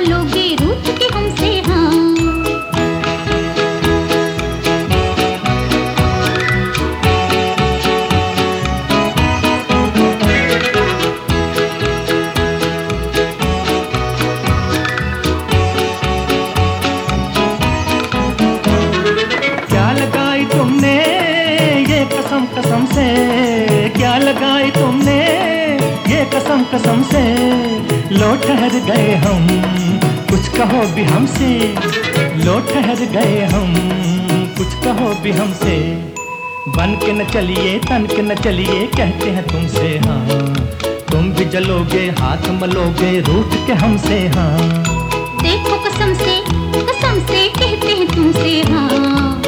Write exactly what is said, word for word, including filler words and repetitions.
जलोगे रूठ के हमसे हाँ। तुमने ये कसम कसम से, क्या लगाई तुमने ये कसम कसम से। लो ठहर गए हम, कुछ कहो भी हमसे। लो ठहर गए हम, कुछ कहो भी हमसे। बन के न चलिए तन के न चलिए, कहते हैं तुमसे हाँ। तुम भी जलोगे हाथ मलोगे रूठ के हमसे हाँ। देखो कसम से कसम से कहते हैं तुमसे हाँ।